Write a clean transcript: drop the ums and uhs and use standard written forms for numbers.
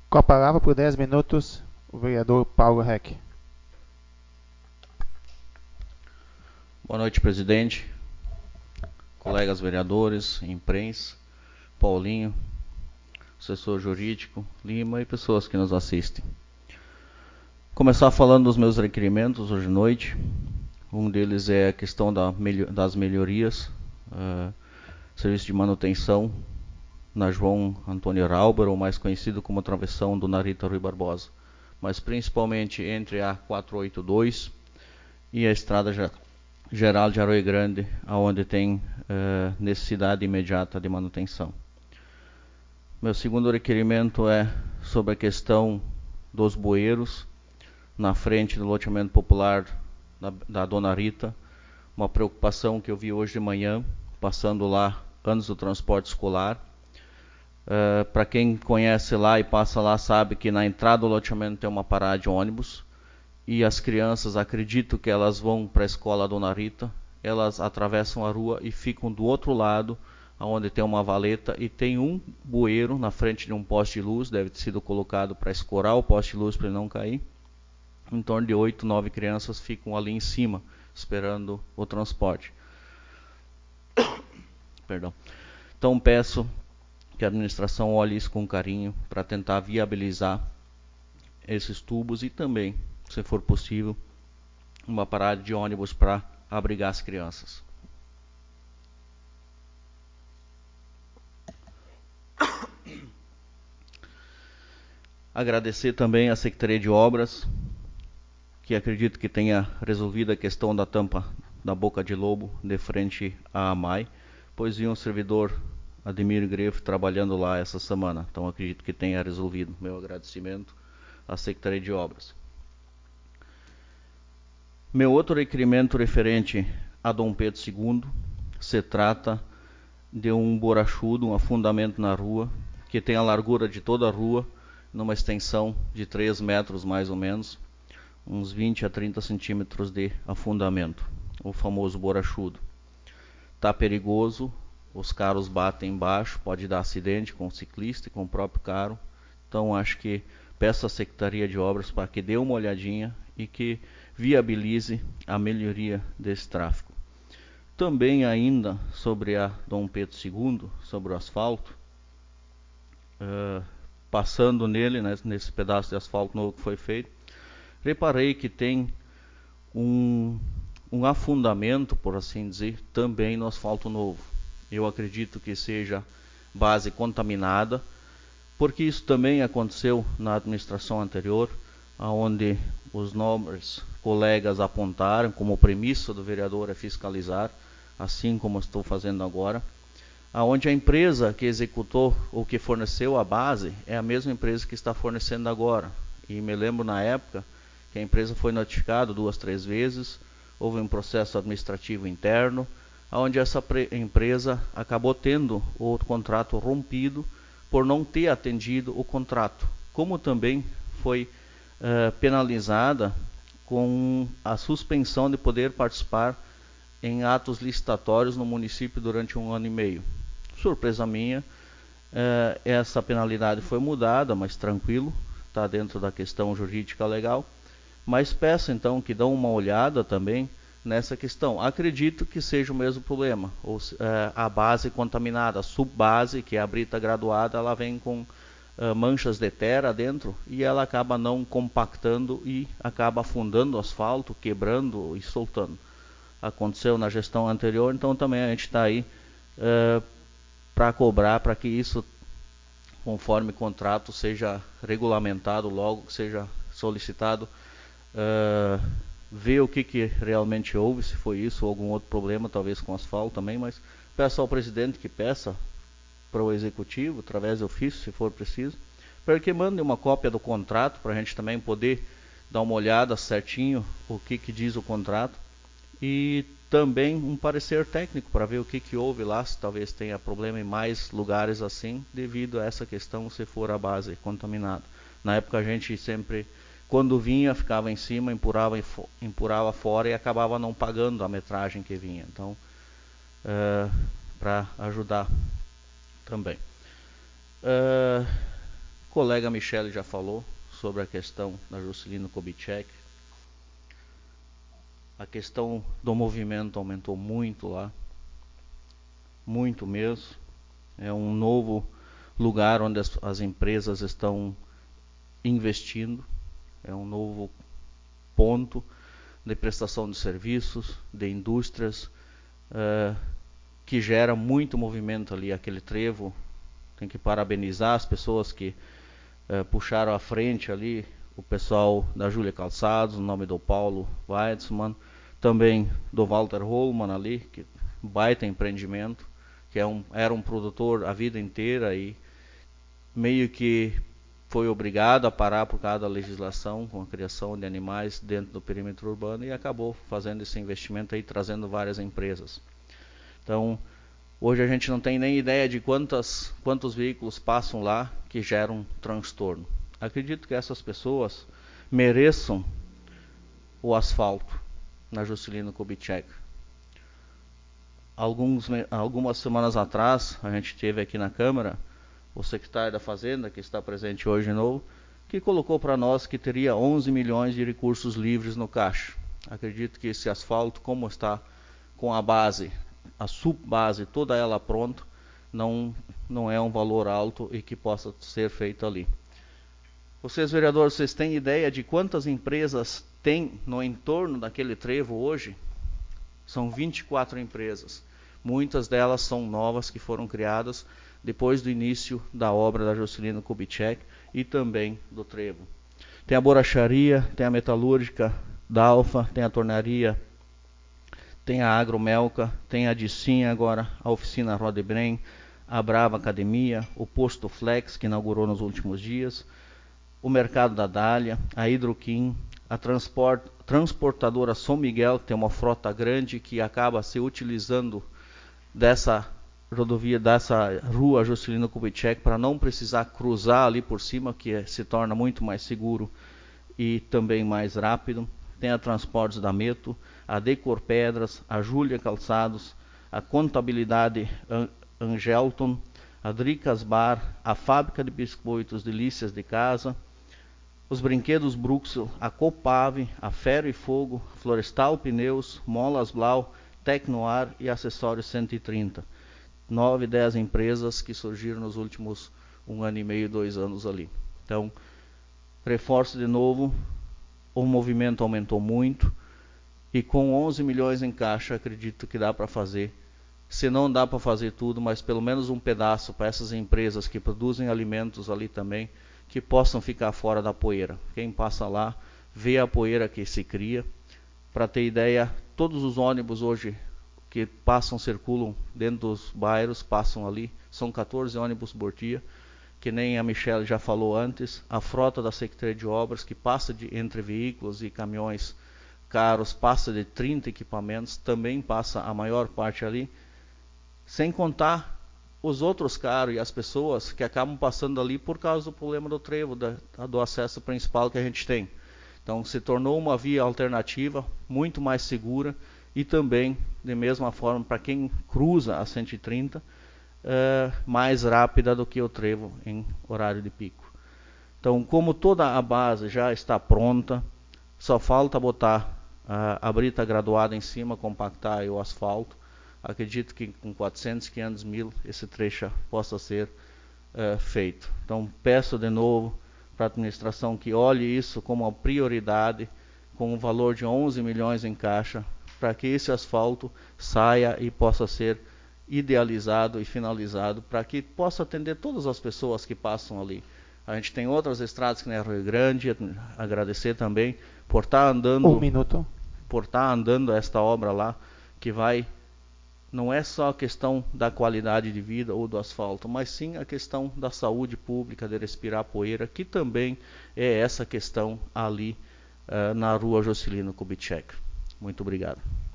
Com a palavra por 10 minutos, o vereador Paulo Reck. Boa noite, presidente, colegas vereadores, imprensa, Paulinho, assessor jurídico, Lima e pessoas que nos assistem. Começar falando dos meus requerimentos hoje à noite. Um deles é a questão das melhorias, serviço de manutenção na João Antônio Rauber, ou mais conhecido como Travessão do Narita Rui Barbosa, mas principalmente entre a 482 e a Estrada Geral de Aroio Grande, onde tem necessidade imediata de manutenção. Meu segundo requerimento é sobre a questão dos bueiros na frente do loteamento popular da Dona Rita, uma preocupação que eu vi hoje de manhã, passando lá antes do transporte escolar. Para quem conhece lá e passa lá sabe que na entrada do loteamento tem uma parada de ônibus e as crianças, acredito que elas vão para a escola Dona Rita, elas atravessam a rua e ficam do outro lado, onde tem uma valeta e tem um bueiro na frente de um poste de luz, deve ter sido colocado para escorar o poste de luz para ele não cair. Em torno de 8, 9 crianças ficam ali em cima, esperando o transporte. Perdão. Então peço que a administração olhe isso com carinho para tentar viabilizar esses tubos e também, se for possível, uma parada de ônibus para abrigar as crianças. Agradecer também à Secretaria de Obras, que acredito que tenha resolvido a questão da tampa da boca de lobo de frente à AMAI, pois vi um servidor, Ademir Greff, trabalhando lá essa semana. Então acredito que tenha resolvido. Meu agradecimento à Secretaria de Obras. Meu outro requerimento referente a Dom Pedro II se trata de um borachudo, um afundamento na rua, que tem a largura de toda a rua, numa extensão de 3 metros mais ou menos, uns 20 a 30 centímetros de afundamento, o famoso borachudo. Está perigoso, os carros batem embaixo, pode dar acidente com o ciclista e com o próprio carro. Então acho que peço à Secretaria de Obras para que dê uma olhadinha e que viabilize a melhoria desse tráfego. Também ainda sobre a Dom Pedro II, sobre o asfalto, passando nele, né, nesse pedaço de asfalto novo que foi feito, reparei que tem um afundamento, por assim dizer, também no asfalto novo. Eu acredito que seja base contaminada, porque isso também aconteceu na administração anterior, onde os nobres colegas apontaram como premissa do vereador é fiscalizar, assim como estou fazendo agora, aonde a empresa que executou ou que forneceu a base é a mesma empresa que está fornecendo agora. E me lembro na época que a empresa foi notificada 2, 3 vezes, houve um processo administrativo interno, onde essa empresa acabou tendo o contrato rompido por não ter atendido o contrato, como também foi penalizada com a suspensão de poder participar em atos licitatórios no município durante 1 ano e meio. Surpresa minha, essa penalidade foi mudada, mas tranquilo, está dentro da questão jurídica legal. Mas peço então que dão uma olhada também nessa questão. Acredito que seja o mesmo problema. A base contaminada, a subbase, que é a brita graduada, ela vem com manchas de terra dentro e ela acaba não compactando e acaba afundando o asfalto, quebrando e soltando. Aconteceu na gestão anterior, então também a gente está aí para cobrar para que isso, conforme contrato, seja regulamentado logo, seja solicitado, ver o que realmente houve, se foi isso ou algum outro problema, talvez com asfalto também, mas peço ao presidente que peça para o executivo, através de ofício, se for preciso, para que mande uma cópia do contrato, para a gente também poder dar uma olhada certinho o que diz o contrato, e também um parecer técnico para ver o que houve lá, se talvez tenha problema em mais lugares assim, devido a essa questão, se for a base contaminada. Na época a gente sempre, quando vinha, ficava em cima, empurrava fora e acabava não pagando a metragem que vinha. Então, para ajudar também. O colega Michele já falou sobre a questão da Juscelino Kubitschek. A questão do movimento aumentou muito lá, muito mesmo. É um novo lugar onde as empresas estão investindo, é um novo ponto de prestação de serviços, de indústrias, que gera muito movimento ali. Aquele trevo, tem que parabenizar as pessoas que puxaram à frente ali, o pessoal da Júlia Calçados, o nome do Paulo Weitzmann, também do Walter Holman ali, que baita empreendimento, que era um produtor a vida inteira e meio que foi obrigado a parar por causa da legislação com a criação de animais dentro do perímetro urbano e acabou fazendo esse investimento aí, trazendo várias empresas. Então, hoje a gente não tem nem ideia de quantos veículos passam lá que geram transtorno. Acredito que essas pessoas mereçam o asfalto na Juscelino Kubitschek. Algumas semanas atrás, a gente teve aqui na Câmara o secretário da Fazenda, que está presente hoje de novo, que colocou para nós que teria 11 milhões de recursos livres no caixa. Acredito que esse asfalto, como está com a base, a subbase, toda ela pronta, não é um valor alto e que possa ser feito ali. Vocês, vereadores, vocês têm ideia de quantas empresas tem no entorno daquele trevo hoje? São 24 empresas. Muitas delas são novas que foram criadas depois do início da obra da Juscelino Kubitschek e também do trevo. Tem a borracharia, tem a metalúrgica da Alfa, tem a tornaria, tem a Agromelca, tem a Dicinha agora, a oficina Rodebrem, a Brava Academia, o Posto Flex, que inaugurou nos últimos dias, o Mercado da Dália, a Hidroquim, a transportadora São Miguel, que tem uma frota grande que acaba se utilizando dessa rodovia, dessa rua Juscelino Kubitschek, para não precisar cruzar ali por cima, que se torna muito mais seguro e também mais rápido. Tem a Transportes da Meto, a Decor Pedras, a Júlia Calçados, a Contabilidade Angelton, a Dricas Bar, a Fábrica de Biscoitos Delícias de Casa, os Brinquedos Bruxel, a Copave, a Ferro e Fogo, Florestal Pneus, Molas Blau, Tecnoar e Acessórios 130. 9, 10 empresas que surgiram nos últimos 1 ano e meio, 2 anos ali. Então, reforço de novo, o movimento aumentou muito e com 11 milhões em caixa, acredito que dá para fazer. Se não dá para fazer tudo, mas pelo menos um pedaço para essas empresas que produzem alimentos ali também, que possam ficar fora da poeira. Quem passa lá, vê a poeira que se cria. Para ter ideia, todos os ônibus hoje que circulam dentro dos bairros, passam ali, são 14 ônibus por dia, que nem a Michele já falou antes, a frota da Secretaria de Obras, que passa entre veículos e caminhões caros, passa de 30 equipamentos, também passa a maior parte ali, sem contar os outros carros e as pessoas que acabam passando ali por causa do problema do trevo, do acesso principal que a gente tem. Então se tornou uma via alternativa, muito mais segura e também, de mesma forma, para quem cruza a 130, mais rápida do que o trevo em horário de pico. Então, como toda a base já está pronta, só falta botar a brita graduada em cima, compactar o asfalto. Acredito que com 400, 500 mil esse trecho possa ser feito. Então, peço de novo para a administração que olhe isso como uma prioridade, com um valor de 11 milhões em caixa, para que esse asfalto saia e possa ser idealizado e finalizado, para que possa atender todas as pessoas que passam ali. A gente tem outras estradas que nem Rio Grande, agradecer também por estar andando, por estar andando esta obra lá, que vai, não é só a questão da qualidade de vida ou do asfalto, mas sim a questão da saúde pública, de respirar poeira, que também é essa questão ali na rua Juscelino Kubitschek. Muito obrigado.